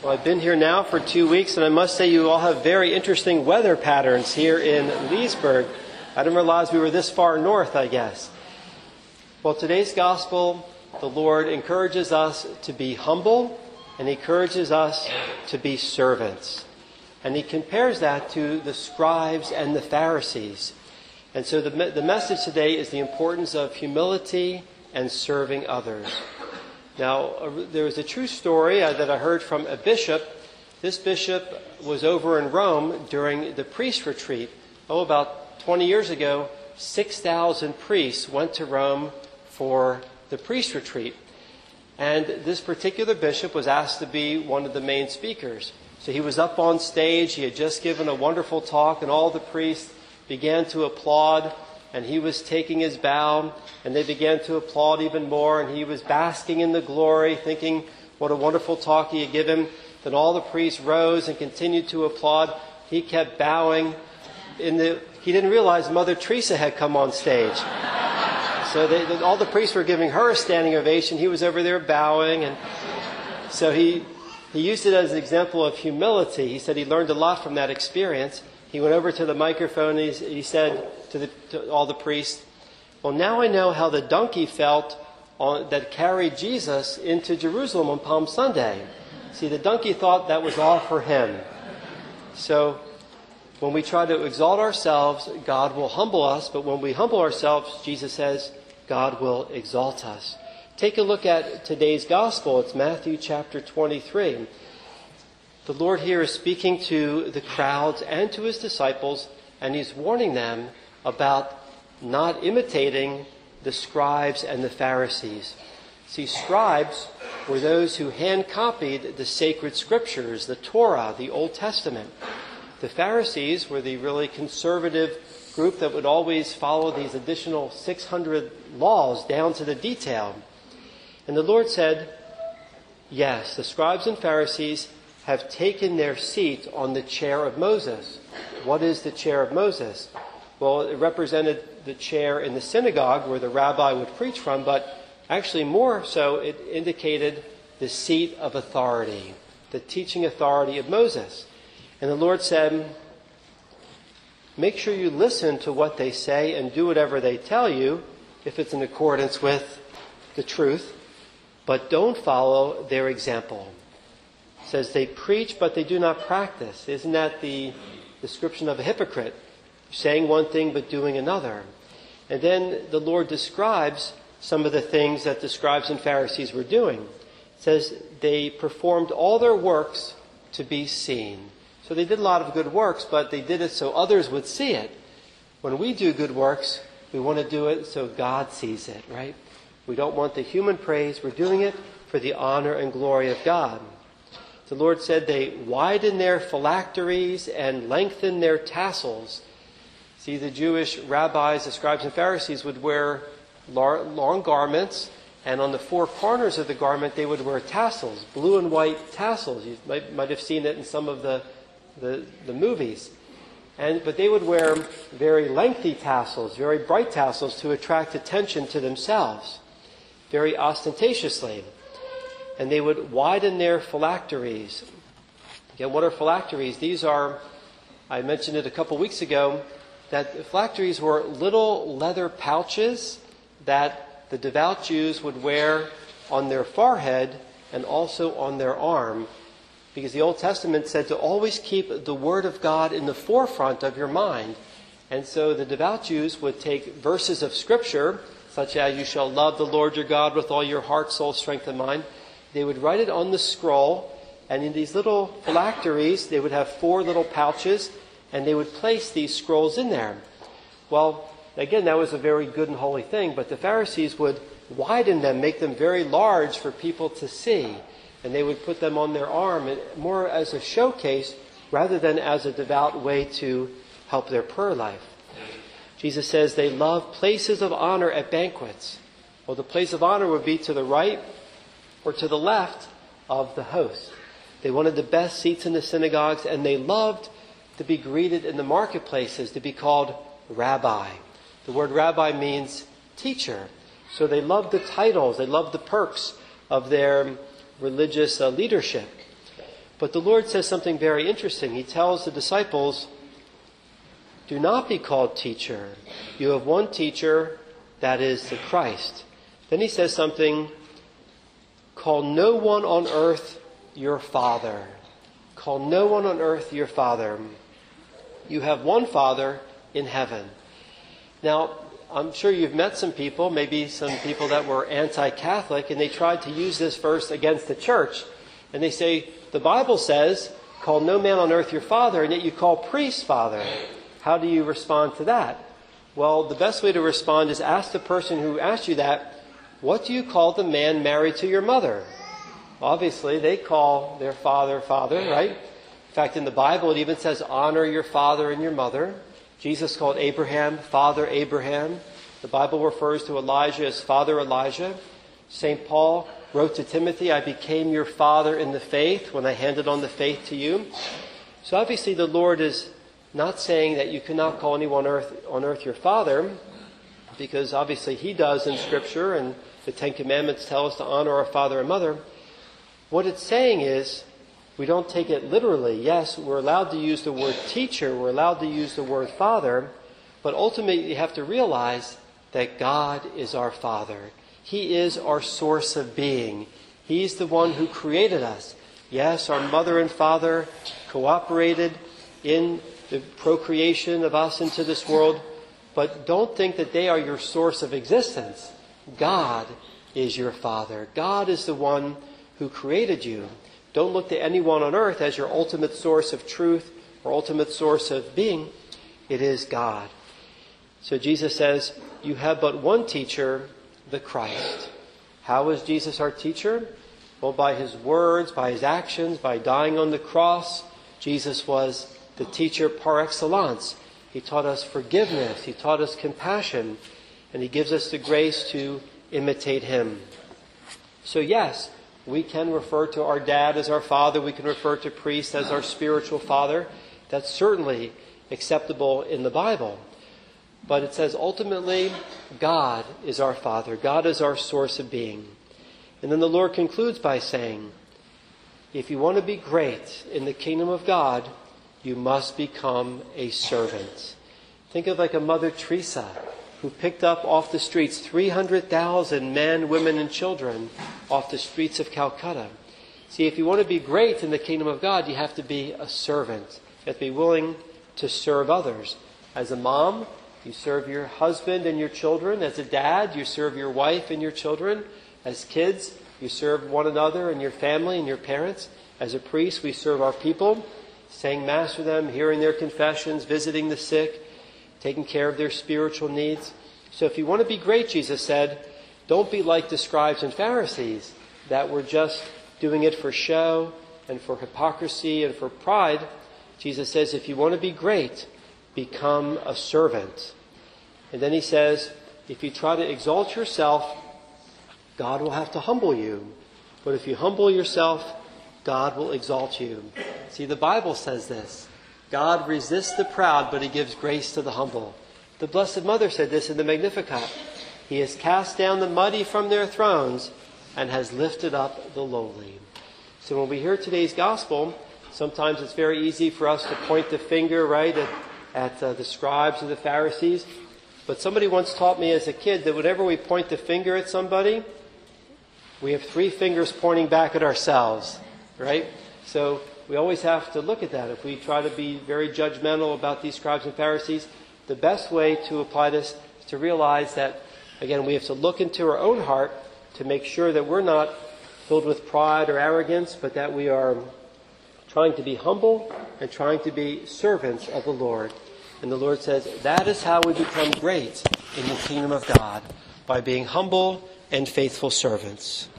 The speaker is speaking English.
Well, I've been here now for 2 weeks, and I must say you all have very interesting weather patterns here in Leesburg. I didn't realize we were this far north, I guess. Well, today's gospel, the Lord encourages us to be humble, and He encourages us to be servants. And He compares that to the scribes and the Pharisees. And so the message today is the importance of humility and serving others. Now, there was a true story that I heard from a bishop. This bishop was over in Rome during the priest retreat. About 20 years ago, 6,000 priests went to Rome for the priest retreat. And this particular bishop was asked to be one of the main speakers. So he was up on stage. He had just given a wonderful talk, and all the priests began to applaud. And he was taking his bow, and they began to applaud even more. And he was basking in the glory, thinking what a wonderful talk he had given. Then all the priests rose and continued to applaud. He kept bowing. He didn't realize Mother Teresa had come on stage. So all the priests were giving her a standing ovation. He was over there bowing. And so he used it as an example of humility. He said he learned a lot from that experience. He went over to the microphone and he said to all the priests, "Well, now I know how the donkey felt that carried Jesus into Jerusalem on Palm Sunday." See, the donkey thought that was all for him. So when we try to exalt ourselves, God will humble us. But when we humble ourselves, Jesus says, God will exalt us. Take a look at today's gospel. It's Matthew chapter 23. The Lord here is speaking to the crowds and to His disciples, and He's warning them about not imitating the scribes and the Pharisees. See, scribes were those who hand-copied the sacred scriptures, the Torah, the Old Testament. The Pharisees were the really conservative group that would always follow these additional 600 laws down to the detail. And the Lord said, yes, the scribes and Pharisees have taken their seat on the chair of Moses. What is the chair of Moses? Well, it represented the chair in the synagogue where the rabbi would preach from, but actually more so it indicated the seat of authority, the teaching authority of Moses. And the Lord said, make sure you listen to what they say and do whatever they tell you if it's in accordance with the truth, but don't follow their example. It says they preach, but they do not practice. Isn't that the description of a hypocrite? Saying one thing, but doing another. And then the Lord describes some of the things that the scribes and Pharisees were doing. It says they performed all their works to be seen. So they did a lot of good works, but they did it so others would see it. When we do good works, we want to do it so God sees it, right? We don't want the human praise. We're doing it for the honor and glory of God. The Lord said they widen their phylacteries and lengthen their tassels. See, the Jewish rabbis, the scribes and Pharisees would wear long garments, and on the four corners of the garment they would wear tassels, blue and white tassels. You might have seen it in some of the movies. But they would wear very lengthy tassels, very bright tassels to attract attention to themselves, very ostentatiously. And they would widen their phylacteries. Again, what are phylacteries? These are, I mentioned it a couple weeks ago, that phylacteries were little leather pouches that the devout Jews would wear on their forehead and also on their arm, because the Old Testament said to always keep the Word of God in the forefront of your mind. And so the devout Jews would take verses of Scripture, such as, you shall love the Lord your God with all your heart, soul, strength, and mind. They would write it on the scroll, and in these little phylacteries, they would have 4 little pouches, and they would place these scrolls in there. Well, again, that was a very good and holy thing, but the Pharisees would widen them, make them very large for people to see. And they would put them on their arm more as a showcase rather than as a devout way to help their prayer life. Jesus says they love places of honor at banquets. Well, the place of honor would be to the right or to the left of the host. They wanted the best seats in the synagogues, and they loved to be greeted in the marketplaces, to be called rabbi. The word rabbi means teacher. So they loved the titles, they loved the perks of their religious leadership. But the Lord says something very interesting. He tells the disciples, do not be called teacher. You have one teacher, that is the Christ. Then he says something, call no one on earth your father. Call no one on earth your father. You have one Father in heaven. Now, I'm sure you've met some people, maybe some people that were anti-Catholic, and they tried to use this verse against the church. And they say, the Bible says, call no man on earth your father, and yet you call priests father. How do you respond to that? Well, the best way to respond is ask the person who asked you that, what do you call the man married to your mother? Obviously, they call their father, right? In fact, in the Bible, it even says, honor your father and your mother. Jesus called Abraham, Father Abraham. The Bible refers to Elijah as Father Elijah. St. Paul wrote to Timothy, I became your father in the faith when I handed on the faith to you. So obviously the Lord is not saying that you cannot call anyone on earth your father, because obviously he does in Scripture, and the Ten Commandments tell us to honor our father and mother. What it's saying is, we don't take it literally. Yes, we're allowed to use the word teacher, we're allowed to use the word father, but ultimately you have to realize that God is our Father. He is our source of being. He's the one who created us. Yes, our mother and father cooperated in the procreation of us into this world, but don't think that they are your source of existence. God is your Father. God is the one who created you. Don't look to anyone on earth as your ultimate source of truth or ultimate source of being. It is God. So Jesus says, you have but one teacher, the Christ. How is Jesus our teacher? Well, by his words, by his actions, by dying on the cross. Jesus was the teacher par excellence. He taught us forgiveness. He taught us compassion. And he gives us the grace to imitate him. So yes, we can refer to our dad as our father. We can refer to priest as our spiritual father. That's certainly acceptable in the Bible. But it says ultimately, God is our Father. God is our source of being. And then the Lord concludes by saying, if you want to be great in the kingdom of God, you must become a servant. Think of like a Mother Teresa who picked up off the streets 300,000 men, women, and children off the streets of Calcutta. See, if you want to be great in the kingdom of God, you have to be a servant. You have to be willing to serve others. As a mom, you serve your husband and your children. As a dad, you serve your wife and your children. As kids, you serve one another and your family and your parents. As a priest, we serve our people, saying Mass for them, hearing their confessions, visiting the sick, taking care of their spiritual needs. So if you want to be great, Jesus said, don't be like the scribes and Pharisees that were just doing it for show and for hypocrisy and for pride. Jesus says, if you want to be great, become a servant. And then he says, if you try to exalt yourself, God will have to humble you. But if you humble yourself, God will exalt you. See, the Bible says this. God resists the proud, but he gives grace to the humble. The Blessed Mother said this in the Magnificat. He has cast down the mighty from their thrones and has lifted up the lowly. So when we hear today's gospel, sometimes it's very easy for us to point the finger, right, at the scribes or the Pharisees. But somebody once taught me as a kid that whenever we point the finger at somebody, we have 3 fingers pointing back at ourselves, right? So we always have to look at that. If we try to be very judgmental about these scribes and Pharisees, the best way to apply this is to realize that, again, we have to look into our own heart to make sure that we're not filled with pride or arrogance, but that we are trying to be humble and trying to be servants of the Lord. And the Lord says that is how we become great in the kingdom of God, by being humble and faithful servants.